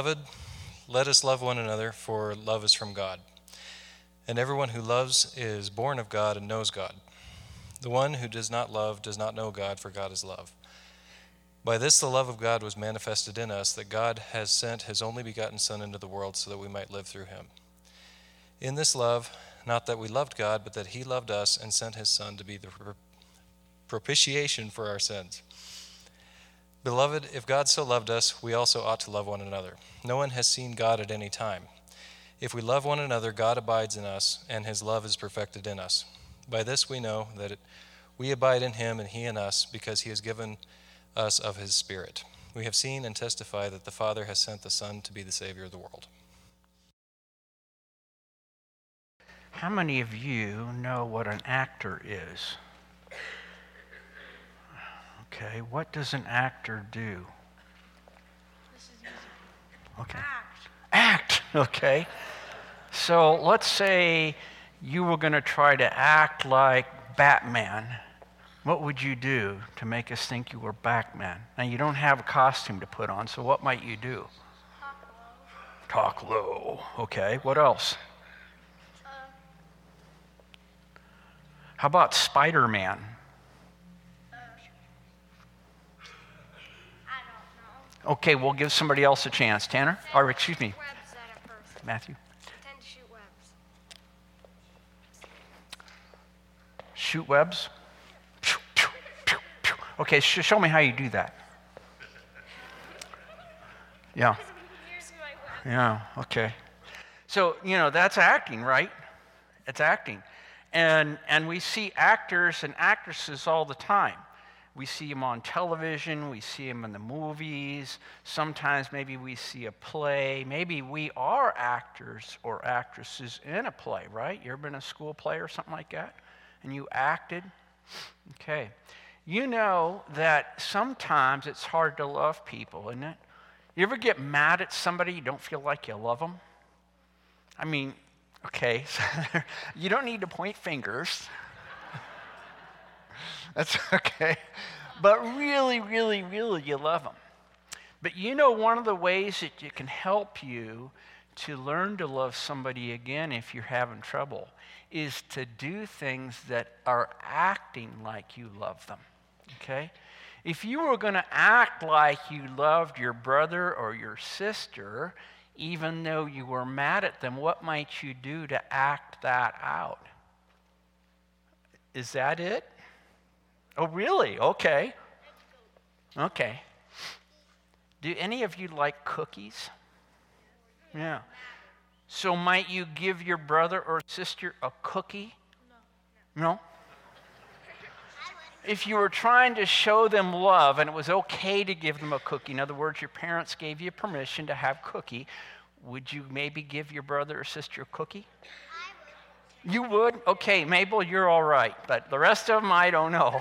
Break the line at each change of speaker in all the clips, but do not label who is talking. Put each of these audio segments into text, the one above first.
Beloved, let us love one another, for love is from God. And everyone who loves is born of God and knows God. The one who does not love does not know God, for God is love. By this the love of God was manifested in us, that God has sent his only begotten Son into the world so that we might live through him. In this love, not that we loved God, but that he loved us and sent his Son to be the propitiation for our sins. Beloved, if God so loved us, we also ought to love one another. No one has seen God at any time. If we love one another, God abides in us, and his love is perfected in us. By this we know that we abide in him and he in us, because he has given us of his Spirit. We have seen and testify that the Father has sent the Son to be the Savior of the world.
How many of you know what an actor is? Okay, what does an actor do?
This is easy.
Okay.
Act.
Okay. So let's say you were going to try to act like Batman. What would you do to make us think you were Batman? Now, you don't have a costume to put on, so what might you do?
Talk low.
Talk low. Okay, what else? How about Spider-Man?
I don't know.
Okay, we'll give somebody else a chance. Tanner? Or excuse me,
Webs at a person.
Matthew.
Tend to shoot webs.
Shoot webs? Okay, show me how you do that. Yeah.
Because I'm using my web.
Yeah, okay. So, that's acting, right? It's acting. And we see actors and actresses all the time. We see them on television, we see them in the movies, sometimes maybe we see a play, maybe we are actors or actresses in a play, right? You ever been in a school play or something like that? And you acted? Okay. You know that sometimes it's hard to love people, isn't it? You ever get mad at somebody you don't feel like you love them? I mean, okay, so you don't need to point fingers. That's okay. But really, really, really, you love them. But one of the ways that it can help you to learn to love somebody again if you're having trouble is to do things that are acting like you love them, okay? If you were going to act like you loved your brother or your sister, even though you were mad at them, what might you do to act that out? Is that it? Oh, really? Okay. Okay. Do any of you like cookies? Yeah. So might you give your brother or sister a cookie? No? If you were trying to show them love and it was okay to give them a cookie, in other words, your parents gave you permission to have cookie, would you maybe give your brother or sister a cookie? I would. You would? Okay, Mabel, you're all right, but the rest of them, I don't know.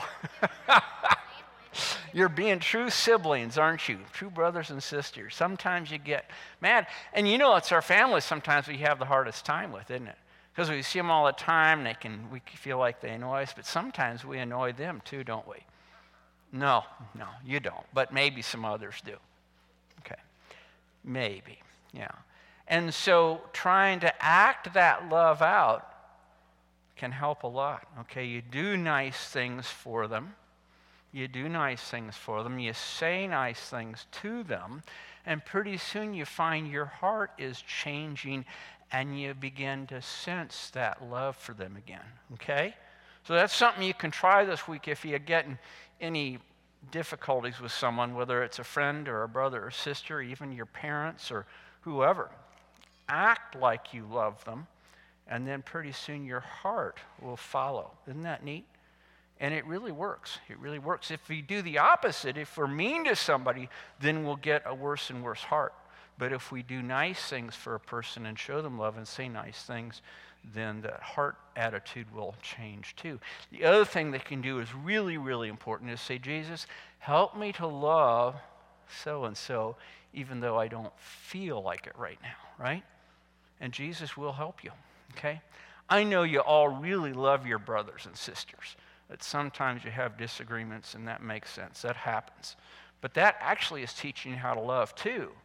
You're being true siblings, aren't you? True brothers and sisters. Sometimes you get mad. And it's our family sometimes we have the hardest time with, isn't it? Because we see them all the time, we feel like they annoy us, but sometimes we annoy them too, don't we? No, you don't, but maybe some others do. Okay, maybe, yeah. And so trying to act that love out can help a lot, okay? You do nice things for them. You do nice things for them. You say nice things to them, and pretty soon you find your heart is changing and you begin to sense that love for them again, okay? So that's something you can try this week if you get in any difficulties with someone, whether it's a friend or a brother or sister, even your parents or whoever. Act like you love them, and then pretty soon your heart will follow. Isn't that neat? And it really works. It really works. If we do the opposite, if we're mean to somebody, then we'll get a worse and worse heart. But if we do nice things for a person and show them love and say nice things, then the heart attitude will change too. The other thing they can do is really, really important is say, Jesus, help me to love so-and-so even though I don't feel like it right now, right? And Jesus will help you, okay? I know you all really love your brothers and sisters, but sometimes you have disagreements, and that makes sense. That happens. But that actually is teaching you how to love too,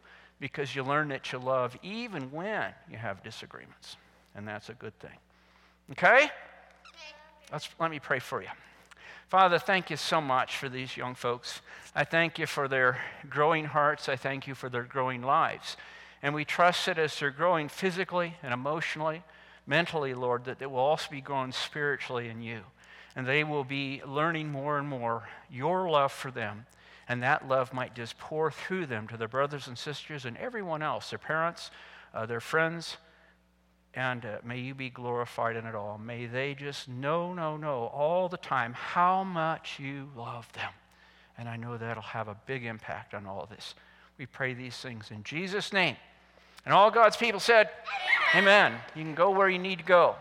because you learn that you love even when you have disagreements. And that's a good thing. Okay? Let me pray for you. Father, thank you so much for these young folks. I thank you for their growing hearts. I thank you for their growing lives. And we trust that as they're growing physically and emotionally, mentally, Lord, that they will also be growing spiritually in you. And they will be learning more and more your love for them. And that love might just pour through them to their brothers and sisters and everyone else, their parents, their friends. And may you be glorified in it all. May they just know all the time how much you love them. And I know that'll have a big impact on all this. We pray these things in Jesus' name. And all God's people said, Amen. You can go where you need to go.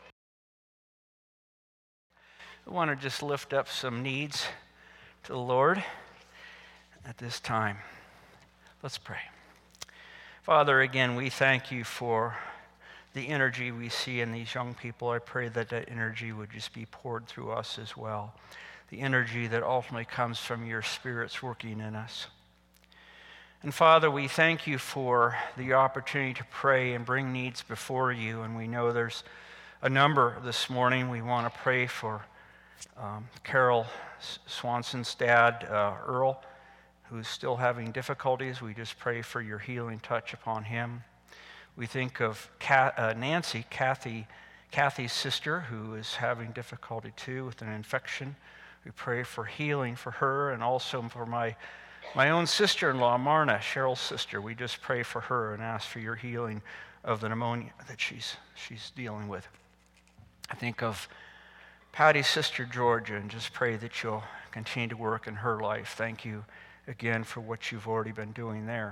I want to just lift up some needs to the Lord at this time. Let's pray. Father, again, we thank you for the energy we see in these young people. I pray that that energy would just be poured through us as well. The energy that ultimately comes from your Spirit's working in us. And Father, we thank you for the opportunity to pray and bring needs before you. And we know there's a number this morning. We want to pray for Carol Swanson's dad, Earl, who's still having difficulties. We just pray for your healing touch upon him. We think of Nancy, Kathy's sister, who is having difficulty too with an infection. We pray for healing for her, and also for my own sister-in-law, Marna, Cheryl's sister. We just pray for her and ask for your healing of the pneumonia that she's dealing with. I think of Patty's sister, Georgia, and just pray that you'll continue to work in her life. Thank you again for what you've already been doing there.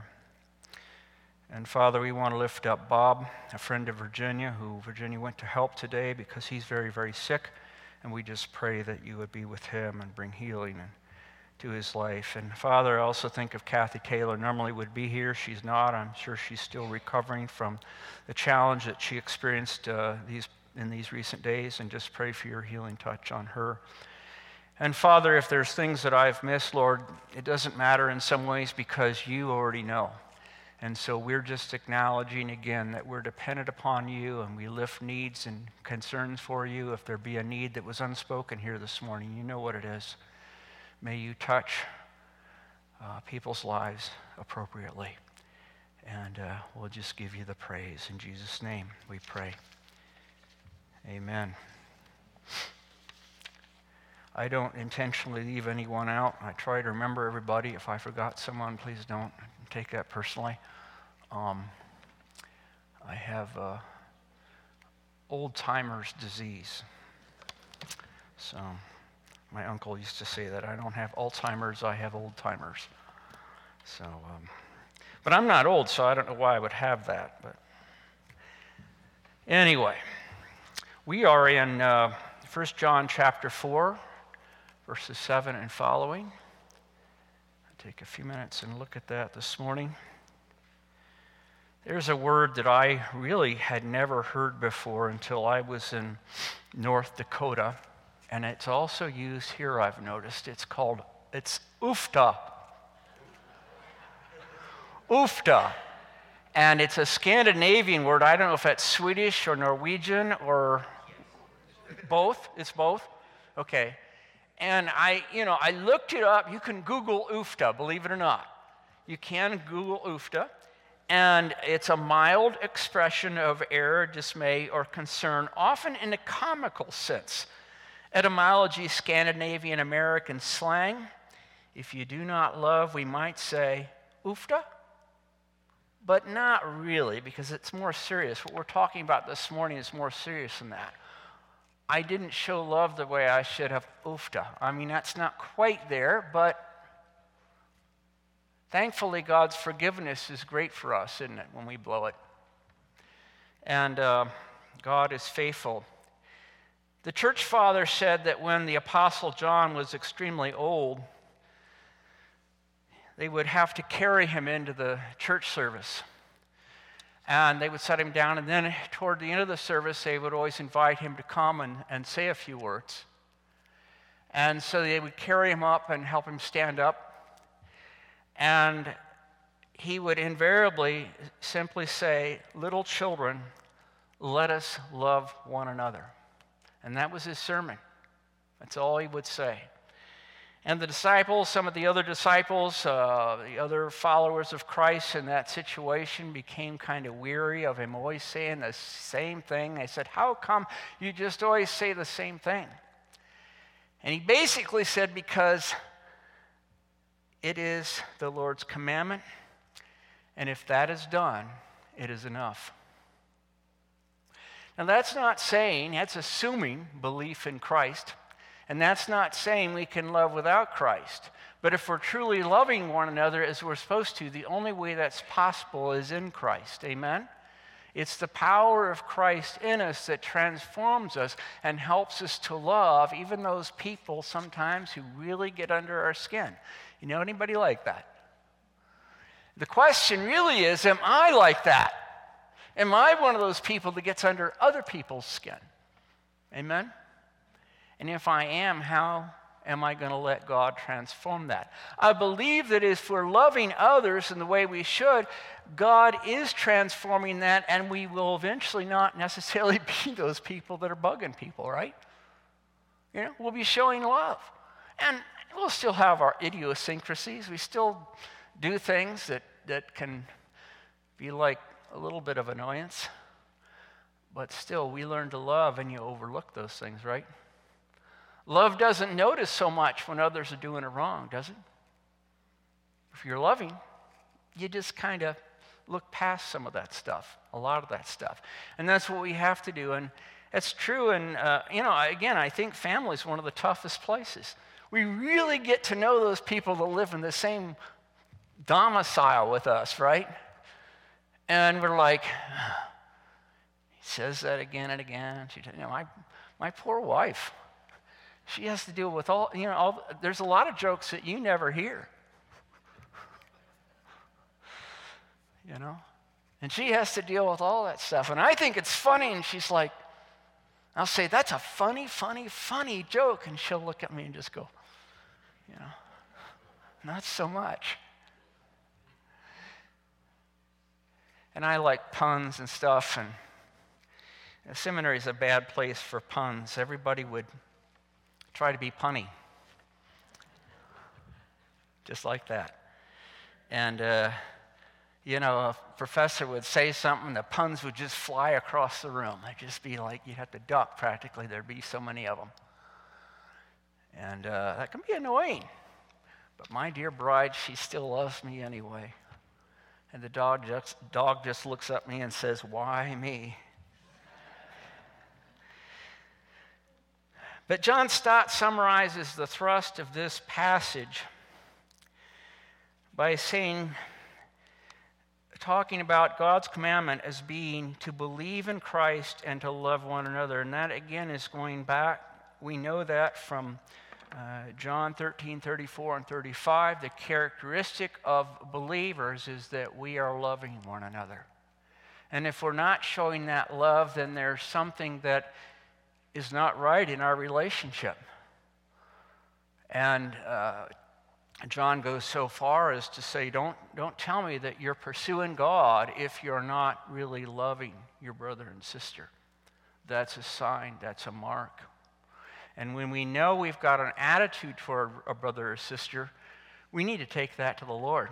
And Father, we want to lift up Bob, a friend of Virginia, who Virginia went to help today because he's very, very sick. And we just pray that you would be with him and bring healing to his life. And Father, I also think of Kathy Taylor. Normally would be here. She's not. I'm sure she's still recovering from the challenge that she experienced in these recent days. And just pray for your healing touch on her. And Father, if there's things that I've missed, Lord, it doesn't matter in some ways because you already know. And so we're just acknowledging again that we're dependent upon you, and we lift needs and concerns for you. If there be a need that was unspoken here this morning, you know what it is. May you touch people's lives appropriately. And we'll just give you the praise. In Jesus' name we pray. Amen. I don't intentionally leave anyone out. I try to remember everybody. If I forgot someone, please don't take that personally. I have old-timer's disease. So my uncle used to say that I don't have Alzheimer's, I have old-timers. So, but I'm not old, so I don't know why I would have that. But anyway, we are in 1 John chapter 4, verses 7 and following. Take a few minutes and look at that this morning. There's a word that I really had never heard before until I was in North Dakota, and it's also used here, I've noticed. It's oofta. Oofta. And it's a Scandinavian word. I don't know if that's Swedish or Norwegian or both. It's both? Okay. And I looked it up. You can Google oofta, believe it or not. You can Google oofta. And it's a mild expression of error, dismay, or concern, often in a comical sense. Etymology, Scandinavian American slang. If you do not love, we might say oofta. But not really, because it's more serious. What we're talking about this morning is more serious than that. I didn't show love the way I should have oofta. I mean, that's not quite there, but thankfully God's forgiveness is great for us, isn't it, when we blow it? And God is faithful. The church father said that when the Apostle John was extremely old, they would have to carry him into the church service. And they would set him down, and then toward the end of the service, they would always invite him to come and say a few words. And so they would carry him up and help him stand up. And he would invariably simply say, little children, let us love one another. And that was his sermon. That's all he would say. And the disciples, some of the other disciples, the other followers of Christ in that situation became kind of weary of him always saying the same thing. They said, how come you just always say the same thing? And he basically said, because it is the Lord's commandment, and if that is done, it is enough. Now that's not saying, that's assuming belief in Christ. And that's not saying we can love without Christ. But if we're truly loving one another as we're supposed to, the only way that's possible is in Christ. Amen? It's the power of Christ in us that transforms us and helps us to love even those people sometimes who really get under our skin. You know anybody like that? The question really is, am I like that? Am I one of those people that gets under other people's skin? Amen? And if I am, how am I going to let God transform that? I believe that if we're loving others in the way we should, God is transforming that, and we will eventually not necessarily be those people that are bugging people, right? You know, we'll be showing love. And we'll still have our idiosyncrasies. We still do things that can be like a little bit of annoyance. But still, we learn to love, and you overlook those things, right? Love doesn't notice so much when others are doing it wrong, does it? If you're loving, you just kind of look past some of that stuff, a lot of that stuff. And that's what we have to do. And it's true. And, again, I think family is one of the toughest places. We really get to know those people that live in the same domicile with us, right? And we're like, he says that again and again. My poor wife. She has to deal with there's a lot of jokes that you never hear. You know? And she has to deal with all that stuff. And I think it's funny, and she's like, I'll say, that's a funny, funny, funny joke. And she'll look at me and just go, not so much. And I like puns and stuff, and the seminary is a bad place for puns. Everybody would try to be punny. Just like that. And, a professor would say something, the puns would just fly across the room. They'd just be like, you'd have to duck practically. There'd be so many of them. And that can be annoying. But my dear bride, she still loves me anyway. And the dog just looks at me and says, why me? But John Stott summarizes the thrust of this passage by talking about God's commandment as being to believe in Christ and to love one another. And that, again, is going back. We know that from John 13:34 and 35. The characteristic of believers is that we are loving one another. And if we're not showing that love, then there's something that is not right in our relationship. And John goes so far as to say, don't tell me that you're pursuing God if you're not really loving your brother and sister. That's a sign, that's a mark. And when we know we've got an attitude toward a brother or sister, we need to take that to the Lord.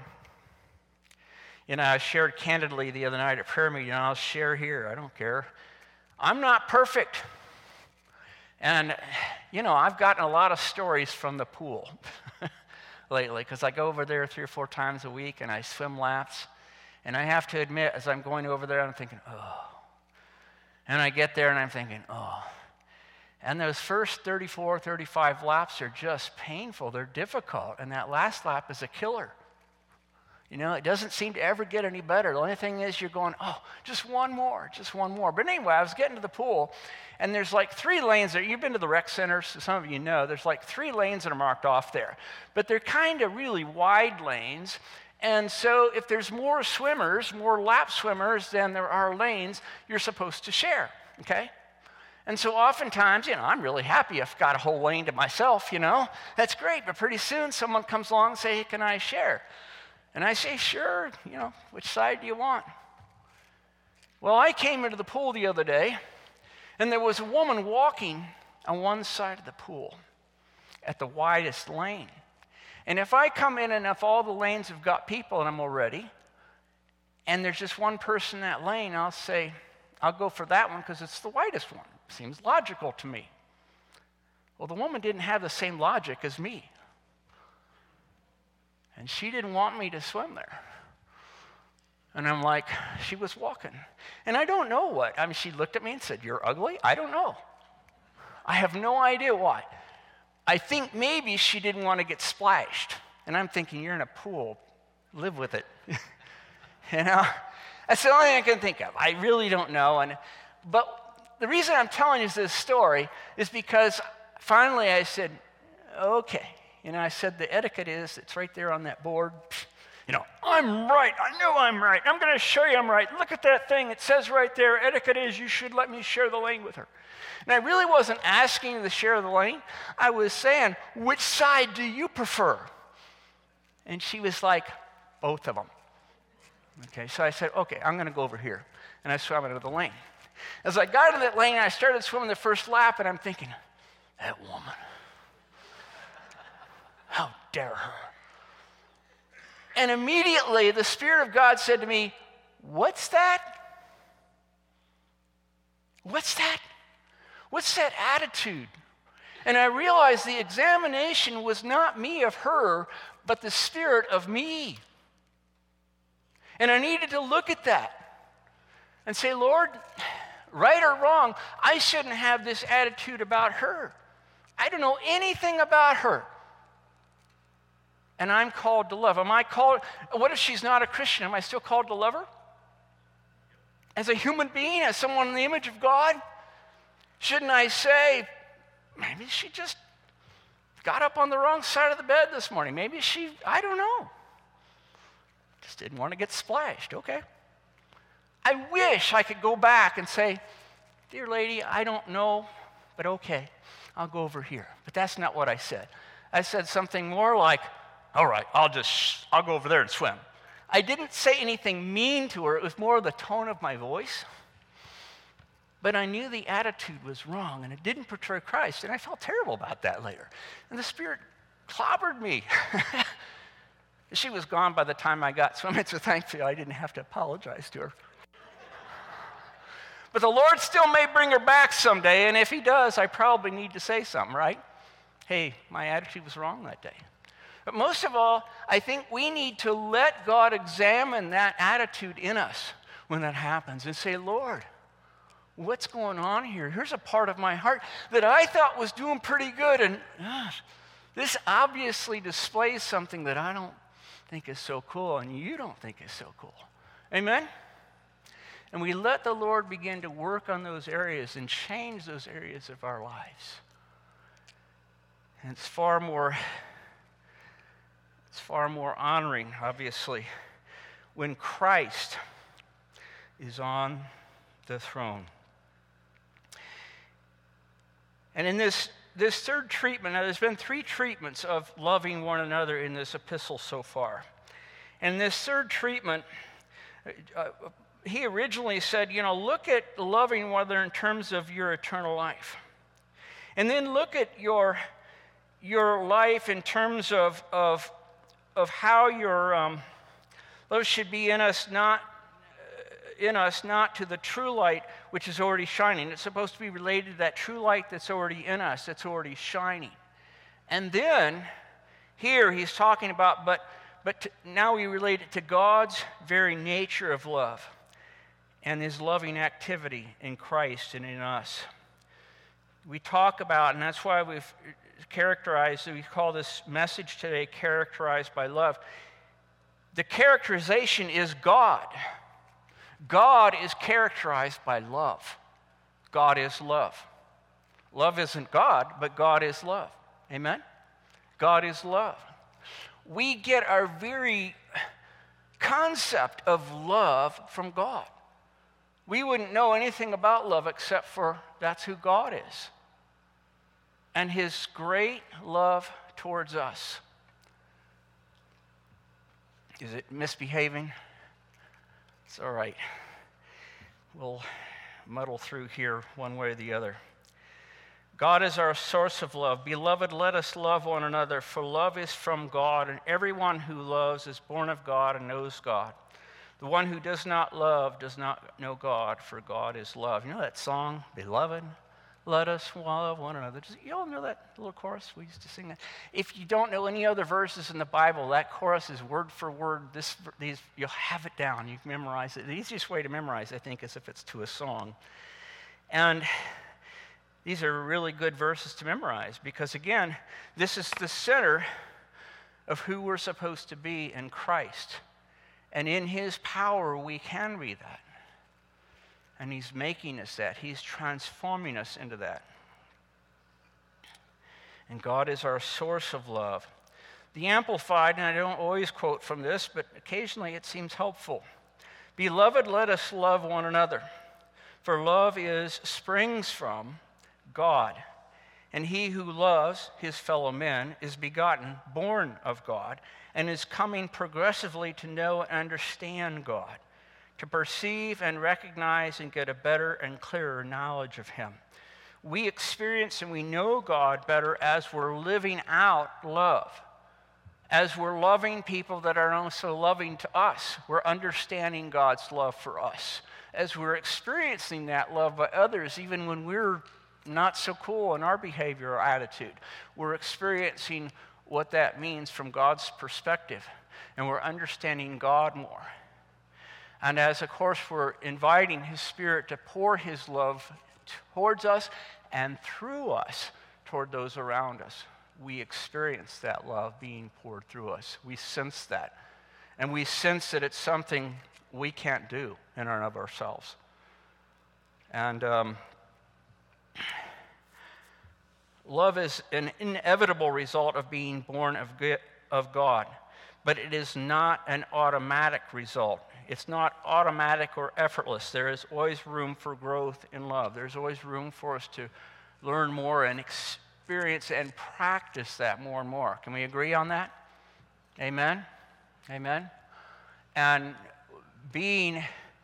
I shared candidly the other night at prayer meeting, and I'll share here, I don't care. I'm not perfect. And, I've gotten a lot of stories from the pool lately, because I go over there 3 or 4 times a week, and I swim laps. And I have to admit, as I'm going over there, I'm thinking, oh. And I get there, and I'm thinking, oh. And those first 34, 35 laps are just painful. They're difficult. And that last lap is a killer. It doesn't seem to ever get any better. The only thing is you're going, oh, just one more. But anyway, I was getting to the pool, and there's like 3 lanes there. You've been to the rec centers, so some of you know. There's like 3 lanes that are marked off there. But they're kind of really wide lanes. And so if there's more lap swimmers than there are lanes, you're supposed to share, okay? And so oftentimes, I'm really happy I've got a whole lane to myself, That's great. But pretty soon someone comes along and says, hey, can I share? And I say, sure, which side do you want? Well, I came into the pool the other day, and there was a woman walking on one side of the pool at the widest lane. And if I come in and if all the lanes have got people in them already, and there's just one person in that lane, I'll say, I'll go for that one because it's the widest one. Seems logical to me. Well, the woman didn't have the same logic as me. And she didn't want me to swim there. And I'm like, she was walking. And I don't know what. I mean, she looked at me and said, "You're ugly?" I don't know. I have no idea why. I think maybe she didn't want to get splashed. And I'm thinking, you're in a pool. Live with it. That's the only thing I can think of. I really don't know. But the reason I'm telling you this story is because finally I said, okay. I said the etiquette is, it's right there on that board. I'm right. I know I'm right. I'm going to show you I'm right. Look at that thing. It says right there, etiquette is you should let me share the lane with her. And I really wasn't asking to share the lane. I was saying, which side do you prefer? And she was like, both of them. Okay, so I said, okay, I'm going to go over here. And I swam into the lane. As I got into that lane, I started swimming the first lap, and I'm thinking, that woman, how dare her? And immediately the Spirit of God said to me, what's that? What's that? What's that attitude? And I realized the examination was not me of her, but the Spirit of me. And I needed to look at that and say, Lord, right or wrong, I shouldn't have this attitude about her. I don't know anything about her. And I'm called to love. Am I called? What if she's not a Christian? Am I still called to love her? As a human being, as someone in the image of God? Shouldn't I say, maybe she just got up on the wrong side of the bed this morning. Maybe I don't know. Just didn't want to get splashed. Okay. I wish I could go back and say, dear lady, I don't know, but okay, I'll go over here. But that's not what I said. I said something more like, all right, I'll go over there and swim. I didn't say anything mean to her. It was more the tone of my voice. But I knew the attitude was wrong, and it didn't portray Christ, and I felt terrible about that later. And the Spirit clobbered me. She was gone by the time I got swimming, so thankfully I didn't have to apologize to her. But the Lord still may bring her back someday, and if He does, I probably need to say something, right? Hey, my attitude was wrong that day. But most of all, I think we need to let God examine that attitude in us when that happens and say, Lord, what's going on here? Here's a part of my heart that I thought was doing pretty good, and this obviously displays something that I don't think is so cool, and you don't think is so cool. Amen? And we let the Lord begin to work on those areas and change those areas of our lives. And it's far more honoring, obviously, when Christ is on the throne. And in this third treatment, now there's been 3 treatments of loving one another in this epistle so far. And this third treatment, he originally said, look at loving one another in terms of your eternal life. And then look at your life in terms of how your love should be in us, not to the true light which is already shining. It's supposed to be related to that true light that's already in us, that's already shining. And then here he's talking about, but now we relate it to God's very nature of love and His loving activity in Christ and in us. We talk about, and that's why we call this message today characterized by love. The characterization is God. God is characterized by love. God is love. Love isn't God, but God is love. Amen? God is love. We get our very concept of love from God. We wouldn't know anything about love except for that's who God is. And His great love towards us. Is it misbehaving? It's all right. We'll muddle through here one way or the other. God is our source of love. Beloved, let us love one another, for love is from God, and everyone who loves is born of God and knows God. The one who does not love does not know God, for God is love. You know that song, Beloved, let us love one another? You all know that little chorus? We used to sing that. If you don't know any other verses in the Bible, that chorus is word for word. You'll have it down. You can memorize it. The easiest way to memorize, I think, is if it's to a song. And these are really good verses to memorize because, again, this is the center of who we're supposed to be in Christ. And in his power, we can be that. And he's making us that. He's transforming us into that. And God is our source of love. The Amplified, and I don't always quote from this, but occasionally it seems helpful. Beloved, let us love one another. For love springs from God. And he who loves his fellow men is begotten, born of God, and is coming progressively to know and understand God, to perceive and recognize and get a better and clearer knowledge of him. We experience and we know God better as we're living out love. As we're loving people that are also loving to us, we're understanding God's love for us. As we're experiencing that love by others, even when we're not so cool in our behavior or attitude, we're experiencing what that means from God's perspective, and we're understanding God more. And as, of course, we're inviting his Spirit to pour his love towards us and through us toward those around us, we experience that love being poured through us. We sense that. And we sense that it's something we can't do in and of ourselves. And love is an inevitable result of being born of God, but it is not an automatic result. It's not automatic or effortless. There is always room for growth in love. There's always room for us to learn more and experience and practice that more and more. Can we agree on that? Amen? Amen? And being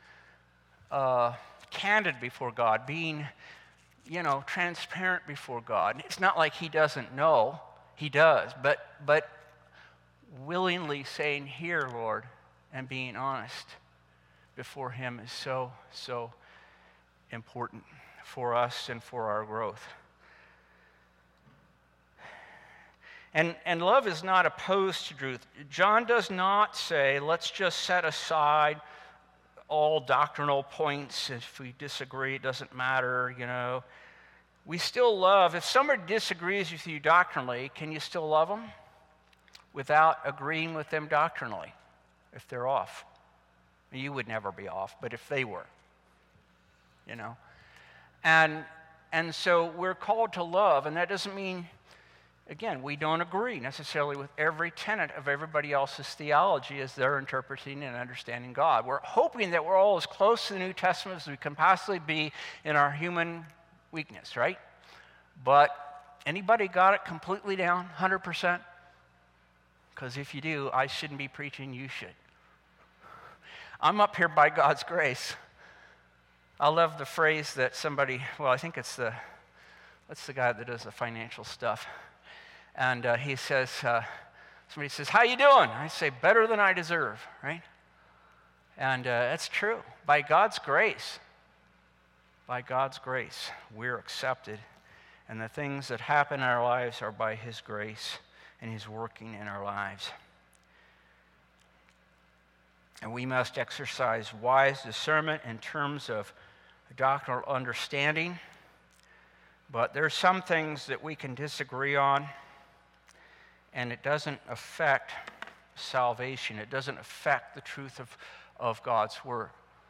candid before God, being transparent before God. It's not like he doesn't know. He does. But willingly saying, here, Lord, and being honest before him is so, so important for us and for our growth. And love is not opposed to truth. John does not say, let's just set aside all doctrinal points. If we disagree, it doesn't matter, We still love. If somebody disagrees with you doctrinally, can you still love them without agreeing with them doctrinally if they're off? You would never be off, but if they were, And so we're called to love, and that doesn't mean, again, we don't agree necessarily with every tenet of everybody else's theology as they're interpreting and understanding God. We're hoping that we're all as close to the New Testament as we can possibly be in our human weakness, right? But anybody got it completely down, 100%? Because if you do, I shouldn't be preaching, you should. I'm up here by God's grace. I love the phrase that somebody, I think it's what's the guy that does the financial stuff? And he says, somebody says, how you doing? I say, better than I deserve, right? And that's true. By God's grace, we're accepted. And the things that happen in our lives are by his grace, and he's working in our lives. And we must exercise wise discernment in terms of doctrinal understanding. But there's some things that we can disagree on, and it doesn't affect salvation. It doesn't affect the truth of God's word.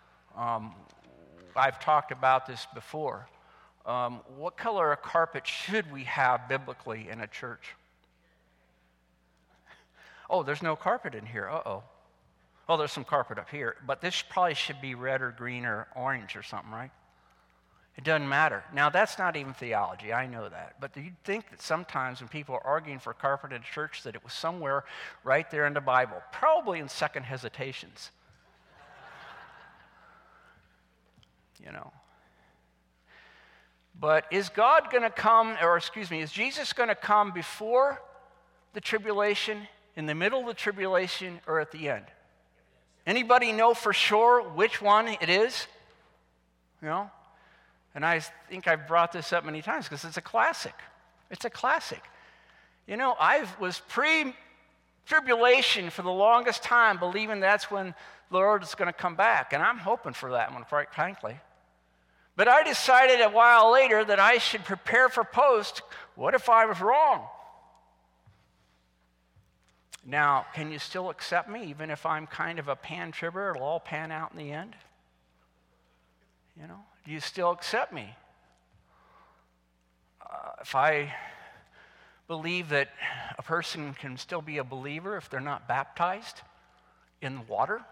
I've talked about this before. What color of carpet should we have biblically in a church? Oh, there's no carpet in here. Uh-oh. Oh, there's some carpet up here. But this probably should be red or green or orange or something, right? It doesn't matter. Now, that's not even theology. I know that. But do you think that sometimes when people are arguing for carpeted church that it was somewhere right there in the Bible? Probably in second hesitations. You know. But is God going to come, or excuse me, is Jesus going to come before the tribulation, in the middle of the tribulation, or at the end? Anybody know for sure which one it is? You know? And I think I've brought this up many times because it's a classic. It's a classic. You know, I was pre-tribulation for the longest time believing that's when the Lord is going to come back. And I'm hoping for that one, quite frankly. But I decided a while later that I should prepare for post. What if I was wrong? Now, can you still accept me even if I'm kind of a pan-tribber? It'll all pan out in the end? You know? Do you still accept me? If I believe that a person can still be a believer if they're not baptized in water?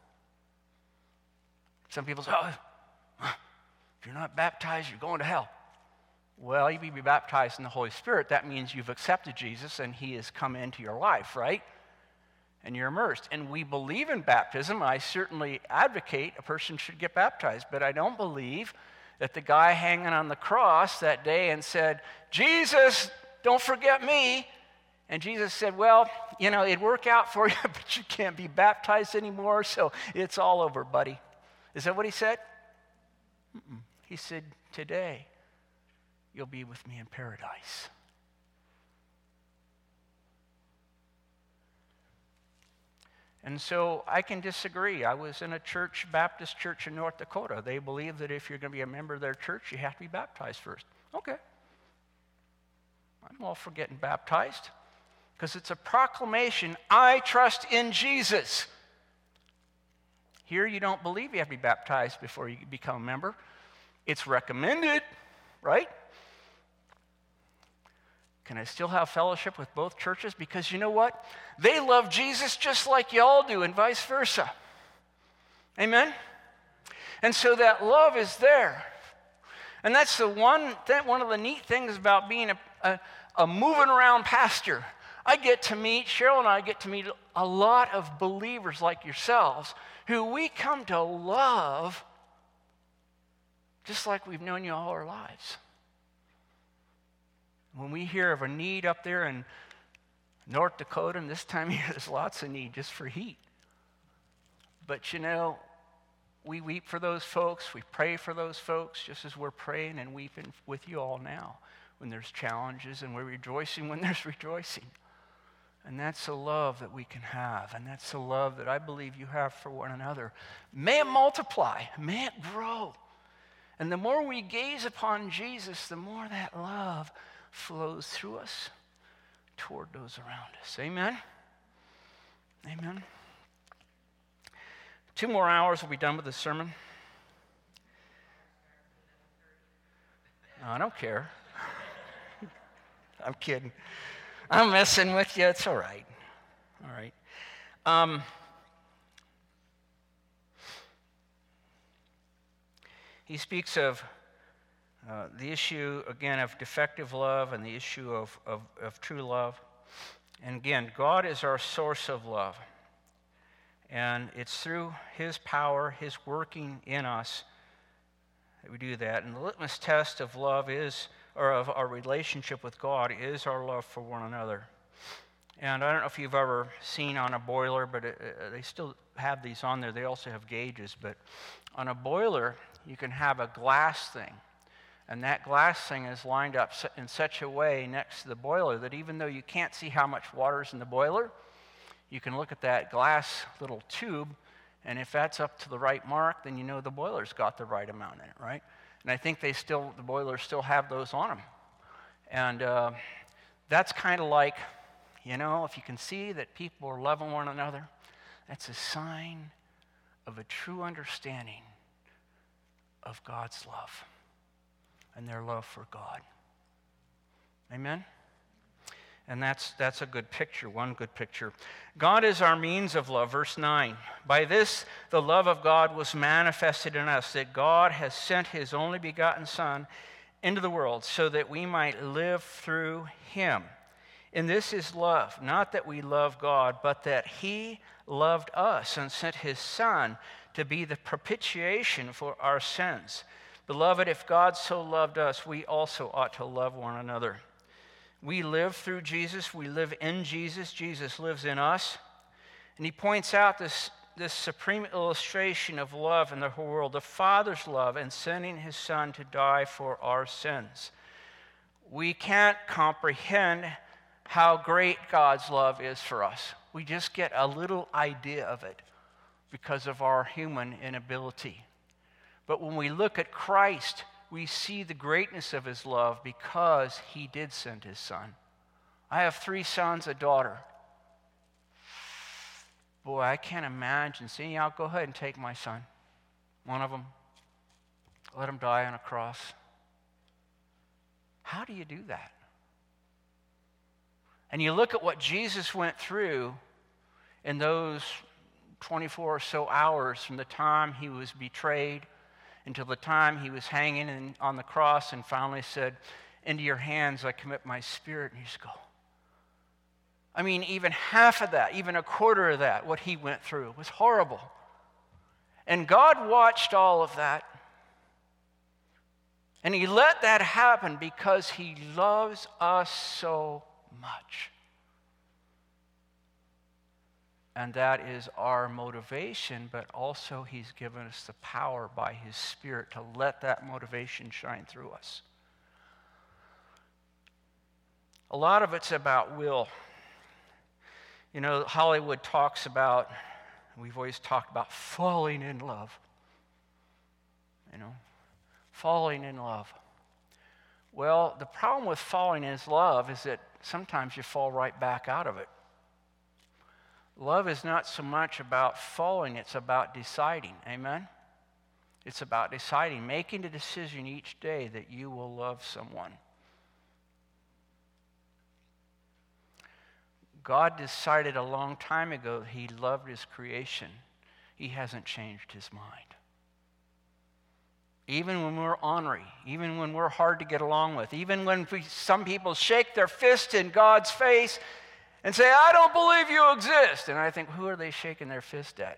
Some people say, oh, if you're not baptized, you're going to hell. Well, you be baptized in the Holy Spirit. That means you've accepted Jesus and he has come into your life, right? And you're immersed. And we believe in baptism. I certainly advocate a person should get baptized, but I don't believe that the guy hanging on the cross that day and said, Jesus, don't forget me. And Jesus said, well, you know, it'd work out for you, but you can't be baptized anymore, so it's all over, buddy. Is that what he said? Mm-mm. He said, today you'll be with me in paradise. And so I can disagree. I was in a church, Baptist church in North Dakota. They believe that if you're going to be a member of their church, you have to be baptized first. Okay. I'm all for getting baptized because it's a proclamation, I trust in Jesus. Here you don't believe you have to be baptized before you become a member. It's recommended, right? Can I still have fellowship with both churches? Because you know what? They love Jesus just like y'all do and vice versa. Amen? And so that love is there. And that's the one of the neat things about being a moving around pastor. Cheryl and I get to meet a lot of believers like yourselves who we come to love just like we've known you all our lives. When we hear of a need up there in North Dakota, and this time of year there's lots of need just for heat. But you know, we weep for those folks, we pray for those folks, just as we're praying and weeping with you all now when there's challenges, and we're rejoicing when there's rejoicing. And that's the love that we can have, and that's the love that I believe you have for one another. May it multiply, may it grow. And the more we gaze upon Jesus, the more that love flows through us toward those around us. Amen? Amen. 2 more hours, we'll be done with the sermon. No, I don't care. I'm kidding. I'm messing with you. It's all right. All right. He speaks of the issue, again, of defective love and the issue of true love. And again, God is our source of love. And it's through his power, his working in us, that we do that. And the litmus test of love is, or of our relationship with God, is our love for one another. And I don't know if you've ever seen on a boiler, but they still have these on there. They also have gauges. But on a boiler, you can have a glass thing. And that glass thing is lined up in such a way next to the boiler that even though you can't see how much water is in the boiler, you can look at that glass little tube, and if that's up to the right mark, then you know the boiler's got the right amount in it, right? And I think the boilers still have those on them. And that's kind of like, you know, if you can see that people are loving one another, that's a sign of a true understanding of God's love and their love for God. Amen? And that's a good picture, one good picture. God is our means of love, verse 9. By this, the love of God was manifested in us, that God has sent his only begotten Son into the world so that we might live through him. And this is love, not that we love God, but that he loved us and sent his Son to be the propitiation for our sins. Beloved, if God so loved us, we also ought to love one another. We live through Jesus. We live in Jesus. Jesus lives in us. And he points out this supreme illustration of love in the whole world, the Father's love in sending his Son to die for our sins. We can't comprehend how great God's love is for us. We just get a little idea of it because of our human inability. But when we look at Christ, we see the greatness of his love because he did send his Son. I have 3 sons, a daughter. Boy, I can't imagine saying, "I'll go ahead and take my son, one of them, let him die on a cross." How do you do that? And you look at what Jesus went through in those 24 or so hours from the time he was betrayed until the time he was hanging on the cross and finally said, "Into your hands I commit my spirit." And you just go, I mean, even half of that, even a quarter of that, what he went through was horrible. And God watched all of that. And he let that happen because he loves us so much. And that is our motivation, but also he's given us the power by his Spirit to let that motivation shine through us. A lot of it's about will. You know, Hollywood talks about, we've always talked about falling in love. You know, falling in love. Well, the problem with falling in love is that sometimes you fall right back out of it. Love is not so much about falling, it's about deciding. Amen? It's about deciding, making a decision each day that you will love someone. God decided a long time ago that he loved his creation. He hasn't changed his mind. Even when we're ornery, even when we're hard to get along with, even when some people shake their fist in God's face and say, "I don't believe you exist." And I think, who are they shaking their fist at?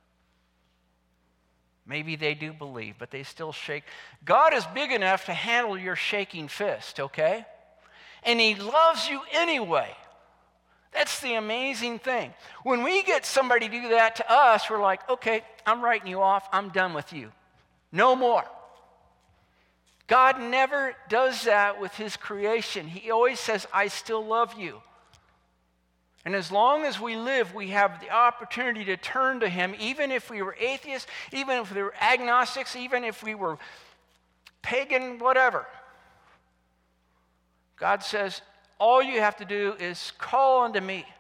Maybe they do believe, but they still shake. God is big enough to handle your shaking fist, okay? And he loves you anyway. That's the amazing thing. When we get somebody to do that to us, we're like, "Okay, I'm writing you off. I'm done with you. No more." God never does that with his creation. He always says, "I still love you." And as long as we live, we have the opportunity to turn to him, even if we were atheists, even if we were agnostics, even if we were pagan, whatever. God says, all you have to do is call unto me,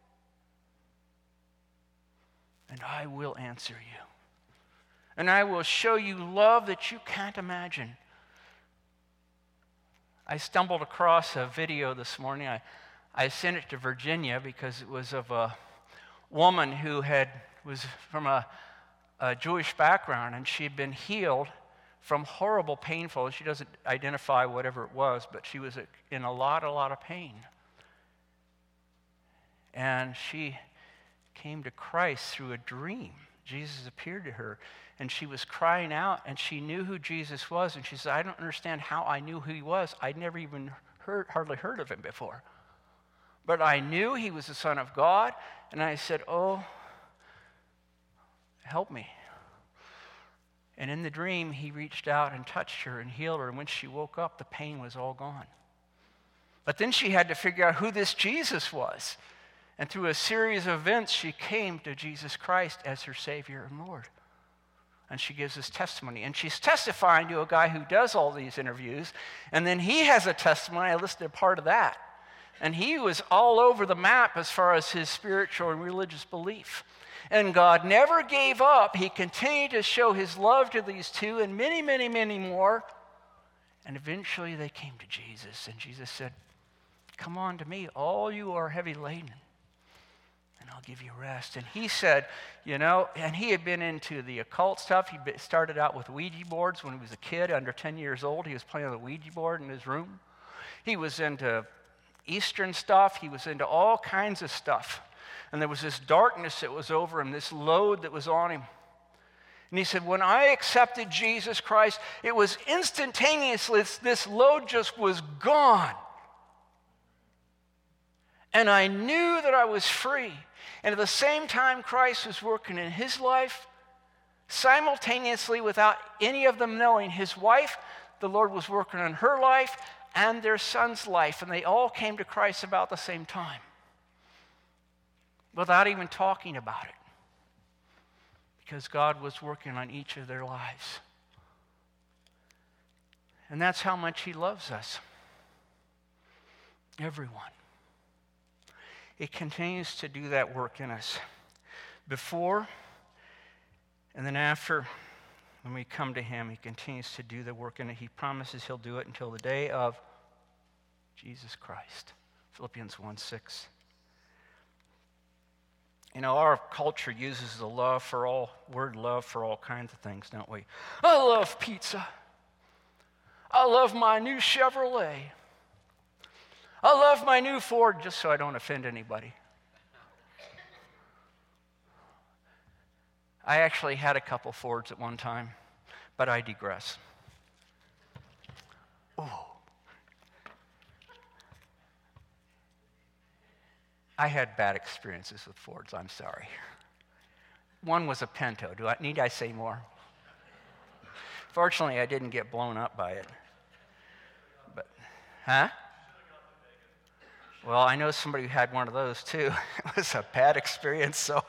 and I will answer you. And I will show you love that you can't imagine. I stumbled across a video this morning. I sent it to Virginia because it was of a woman who was from a Jewish background, and she had been healed from horrible painful. She doesn't identify whatever it was, but she was in a lot of pain. And she came to Christ through a dream. Jesus appeared to her, and she was crying out, and she knew who Jesus was, and she said, "I don't understand how I knew who he was. I'd never even hardly heard of him before. But I knew he was the Son of God," and I said, "Oh, help me." And in the dream, he reached out and touched her and healed her, and when she woke up, the pain was all gone. But then she had to figure out who this Jesus was. And through a series of events, she came to Jesus Christ as her Savior and Lord. And she gives this testimony. And she's testifying to a guy who does all these interviews. And then he has a testimony. I listened to part of that. And he was all over the map as far as his spiritual and religious belief. And God never gave up. He continued to show his love to these two and many, many, many more. And eventually they came to Jesus. And Jesus said, Come on to me, all you are heavy laden, and I'll give you rest. And he said, and he had been into the occult stuff. He started out with Ouija boards when he was a kid, under 10 years old. He was playing on the Ouija board in his room. He was into Eastern stuff. He was into all kinds of stuff. And there was this darkness that was over him, this load that was on him. And he said, when I accepted Jesus Christ, it was instantaneously, this load just was gone. And I knew that I was free. And at the same time, Christ was working in his life, simultaneously, without any of them knowing, his wife, the Lord was working on her life and their son's life. And they all came to Christ about the same time, without even talking about it, because God was working on each of their lives. And that's how much he loves us. Everyone. It continues to do that work in us. Before and then after, when we come to him, he continues to do the work in it. He promises he'll do it until the day of Jesus Christ. Philippians 1:6. Our culture uses the word love for all kinds of things, don't we? I love pizza. I love my new Chevrolet. I love my new Ford, just so I don't offend anybody. I actually had a couple Fords at one time, but I digress. Oh. I had bad experiences with Fords, I'm sorry. One was a Pinto. Need I say more? Fortunately, I didn't get blown up by it. Huh? Well, I know somebody who had one of those too. It was a bad experience, so,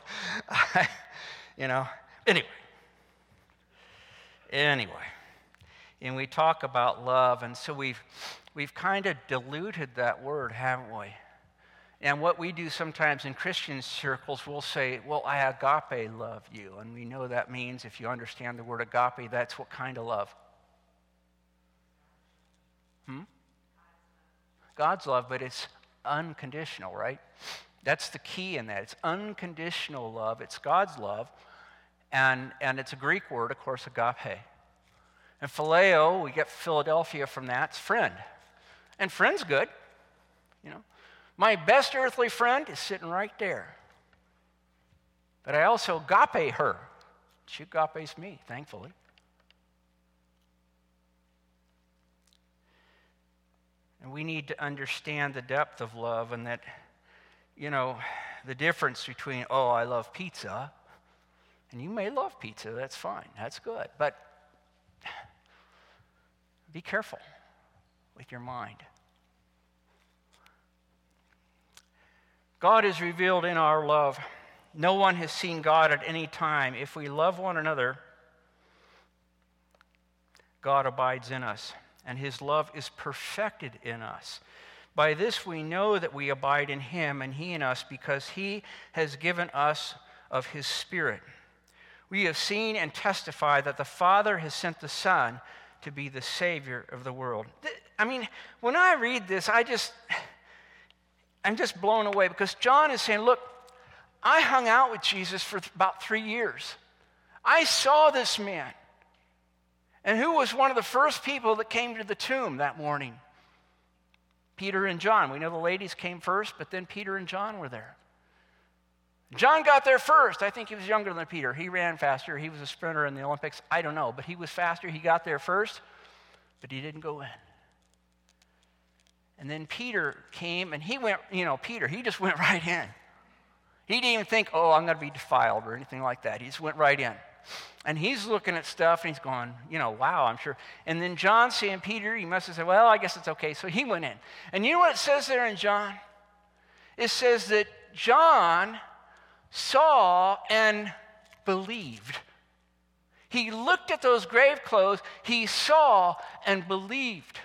Anyway, and we talk about love, and so we've kind of diluted that word, haven't we? And what we do sometimes in Christian circles, we'll say, well, I agape love you. And we know that means, if you understand the word agape, that's what kind of love? God's love, but it's unconditional, right? That's the key in that. It's unconditional love. It's God's love. And it's a Greek word, of course, agape. And phileo, we get Philadelphia from that. It's friend. And friend's good. My best earthly friend is sitting right there. But I also agape her. She agapes me, thankfully. And we need to understand the depth of love, and that, the difference between, I love pizza, and you may love pizza, that's fine, that's good. But be careful with your mind. God is revealed in our love. No one has seen God at any time. If we love one another, God abides in us, and his love is perfected in us. By this we know that we abide in him and he in us, because he has given us of his Spirit. We have seen and testified that the Father has sent the Son to be the Savior of the world. When I read this, I'm just blown away, because John is saying, look, I hung out with Jesus for about 3 years. I saw this man. And who was one of the first people that came to the tomb that morning? Peter and John. We know the ladies came first, but then Peter and John were there. John got there first. I think he was younger than Peter. He ran faster. He was a sprinter in the Olympics. I don't know, but he was faster. He got there first, but he didn't go in. And then Peter came, and he went, he just went right in. He didn't even think, I'm going to be defiled or anything like that. He just went right in. And he's looking at stuff, and he's going, wow, I'm sure. And then John, seeing Peter, he must have said, well, I guess it's okay. So he went in. And you know what it says there in John? It says that John saw and believed. He looked at those grave clothes, he saw and believed.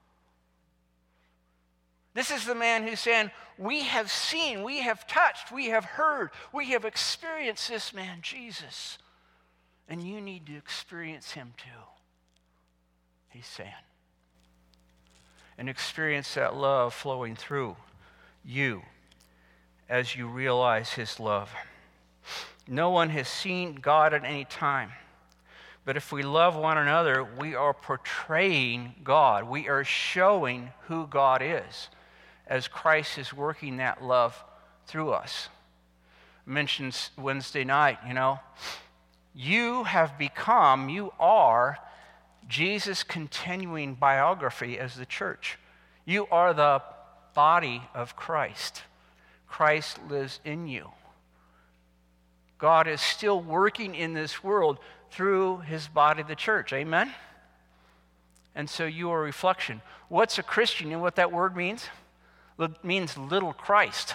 This is the man who's saying, we have seen, we have touched, we have heard, we have experienced this man, Jesus. And you need to experience him too, he's saying. and experience that love flowing through you as you realize his love. No one has seen God at any time. But if we love one another, we are portraying God. We are showing who God is as Christ is working that love through us. I mentioned Wednesday night, you are Jesus' continuing biography as the church. You are the body of Christ. Christ lives in you. God is still working in this world through his body, the church. Amen? And so you are a reflection. What's a Christian? You know what that word means? It means little Christ.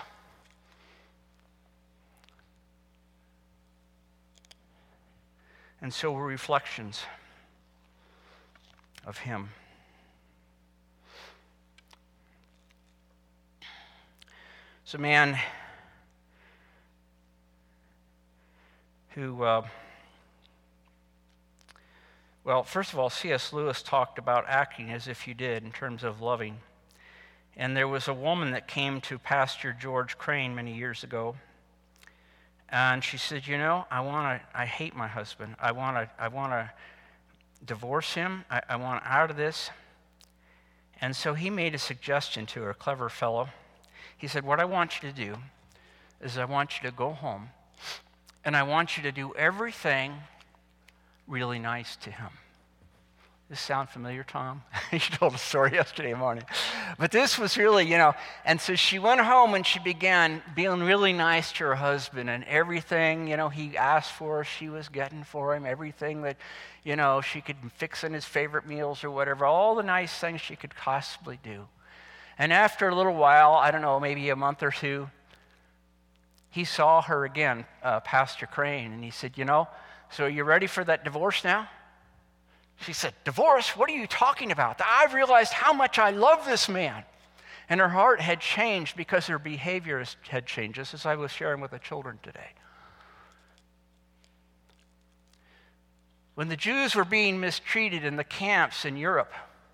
And so we're reflections of him. It's a man who, first of all, C.S. Lewis talked about acting as if you did in terms of loving. And there was a woman that came to Pastor George Crane many years ago, and she said, I hate my husband. I want to divorce him. I want out of this. And so he made a suggestion to her, a clever fellow. He said, what I want you to do is I want you to go home, and I want you to do everything really nice to him. Does this sound familiar, Tom? You told a story yesterday morning. But this was really, and so she went home and she began being really nice to her husband, and everything, he asked for, she was getting for him, everything that, she could fix in his favorite meals or whatever, all the nice things she could possibly do. And after a little while, I don't know, maybe a month or two, he saw her again, Pastor Crane, and he said, so are you ready for that divorce now? She said, divorce? What are you talking about? I've realized how much I love this man. And her heart had changed because her behavior had changed, just as I was sharing with the children today. When the Jews were being mistreated in the camps in Europe,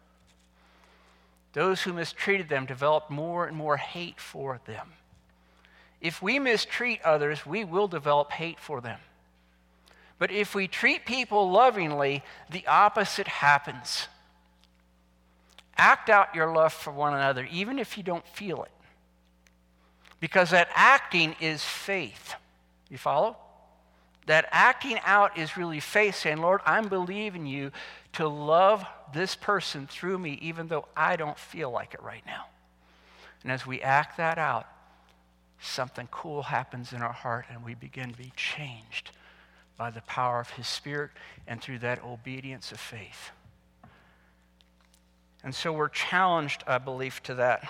those who mistreated them developed more and more hate for them. If we mistreat others, we will develop hate for them. But if we treat people lovingly, the opposite happens. Act out your love for one another, even if you don't feel it. Because that acting is faith. You follow? That acting out is really faith, saying, Lord, I'm believing you to love this person through me, even though I don't feel like it right now. And as we act that out, something cool happens in our heart, and we begin to be changed by the power of his Spirit and through that obedience of faith. And so we're challenged, I believe, to that.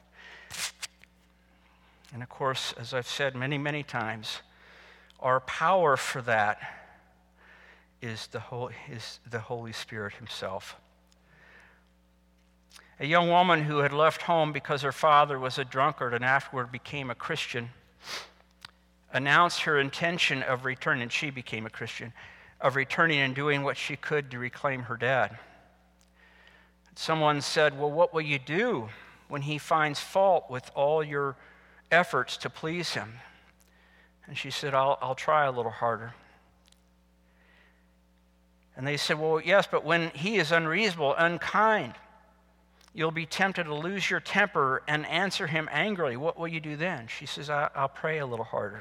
And of course, as I've said many, many times, our power for that is the Holy Spirit himself. A young woman who had left home because her father was a drunkard and afterward became a Christian announced her intention of returning, and she became a Christian, of returning and doing what she could to reclaim her dad. Someone said, well, what will you do when he finds fault with all your efforts to please him? And she said, I'll try a little harder. And they said, well, yes, but when he is unreasonable, unkind, you'll be tempted to lose your temper and answer him angrily. What will you do then? She says, I'll pray a little harder.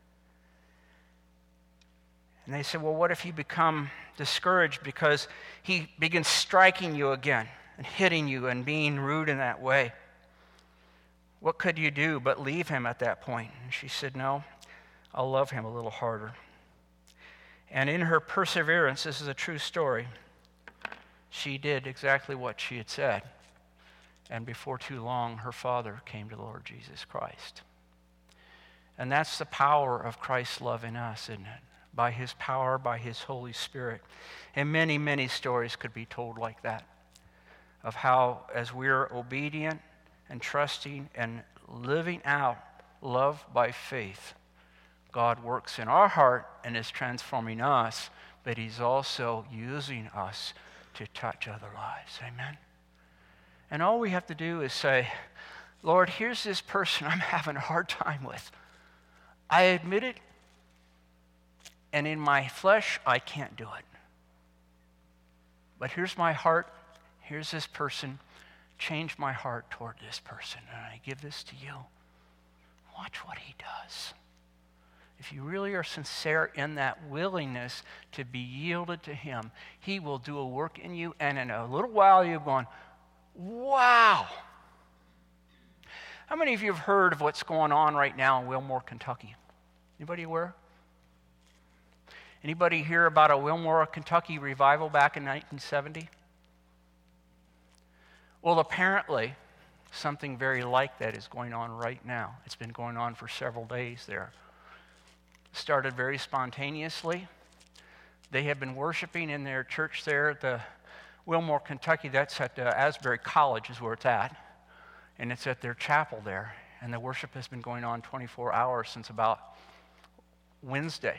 And they said, well, what if you become discouraged because he begins striking you again and hitting you and being rude in that way? What could you do but leave him at that point? And she said, no, I'll love him a little harder. And in her perseverance, this is a true story, she did exactly what she had said. And before too long, her father came to the Lord Jesus Christ. And that's the power of Christ's love in us, isn't it? By his power, by his Holy Spirit. And many, many stories could be told like that, of how as we're obedient and trusting and living out love by faith, God works in our heart and is transforming us, but he's also using us to touch other lives. Amen? And all we have to do is say, Lord, here's this person I'm having a hard time with. I admit it, and in my flesh, I can't do it. But here's my heart. Here's this person. Change my heart toward this person, and I give this to you. Watch what he does. If you really are sincere in that willingness to be yielded to him, he will do a work in you, and in a little while you're going, wow. How many of you have heard of what's going on right now in Wilmore, Kentucky? Anybody aware? Anybody hear about a Wilmore, Kentucky revival back in 1970? Well, apparently, something very like that is going on right now. It's been going on for several days there. It started very spontaneously. They have been worshiping in their church there at the Wilmore, Kentucky. That's at Asbury College is where it's at. And it's at their chapel there. And the worship has been going on 24 hours since about Wednesday.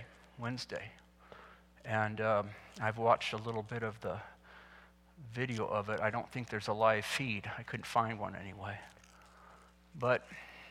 And I've watched a little bit of the video of it. I don't think there's a live feed. I couldn't find one anyway. But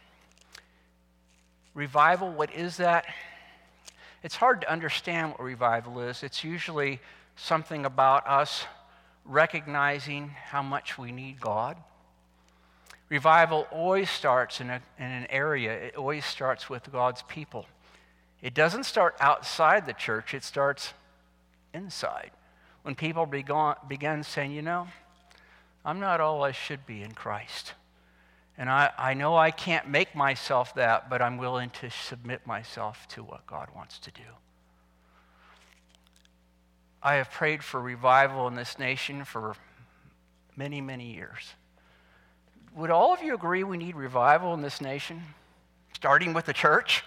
revival, what is that? It's hard to understand what revival is. It's usually something about us recognizing how much we need God. Revival always starts in an area. It always starts with God's people. It doesn't start outside the church. It starts inside. When people begin saying, you know, I'm not all I should be in Christ. And I know I can't make myself that, but I'm willing to submit myself to what God wants to do. I have prayed for revival in this nation for many, many years. Would all of you agree we need revival in this nation, starting with the church?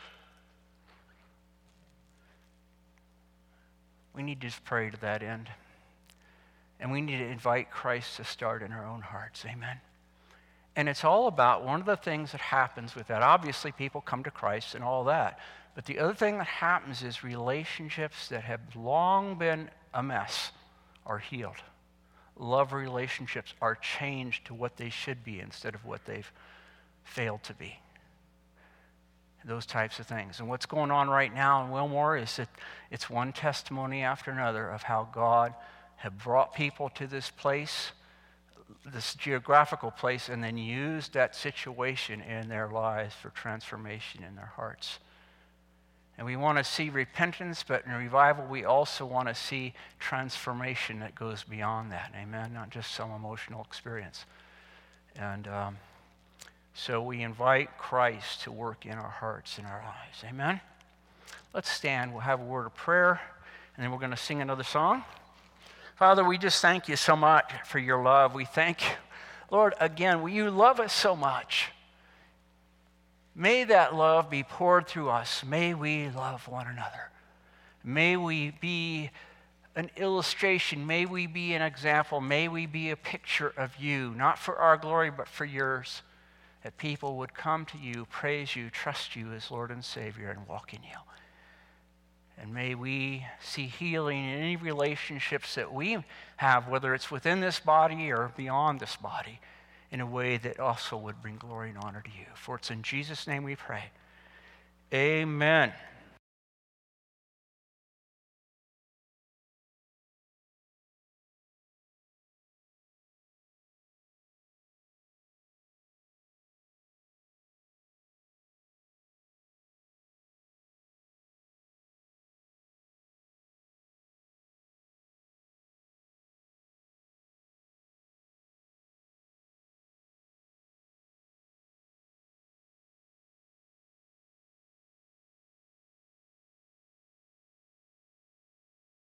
We need to just pray to that end. And we need to invite Christ to start in our own hearts. Amen. And it's all about one of the things that happens with that. Obviously, people come to Christ and all that. But the other thing that happens is relationships that have long been a mess are healed. Love relationships are changed to what they should be instead of what they've failed to be. Those types of things. And what's going on right now in Wilmore is that it's one testimony after another of how God had brought people to this place, this geographical place, and then used that situation in their lives for transformation in their hearts. And we want to see repentance, but in revival, we also want to see transformation that goes beyond that. Amen? Not just some emotional experience. And so we invite Christ to work in our hearts and our lives. Amen? Let's stand. We'll have a word of prayer, and then we're going to sing another song. Father, we just thank you so much for your love. We thank you, Lord, again, you love us so much. May that love be poured through us. May we love one another. May we be an illustration. May we be an example. May we be a picture of you, not for our glory, but for yours, that people would come to you, praise you, trust you as Lord and Savior, and walk in you. And may we see healing in any relationships that we have, whether it's within this body or beyond this body, in a way that also would bring glory and honor to you. For it's in Jesus' name we pray. Amen.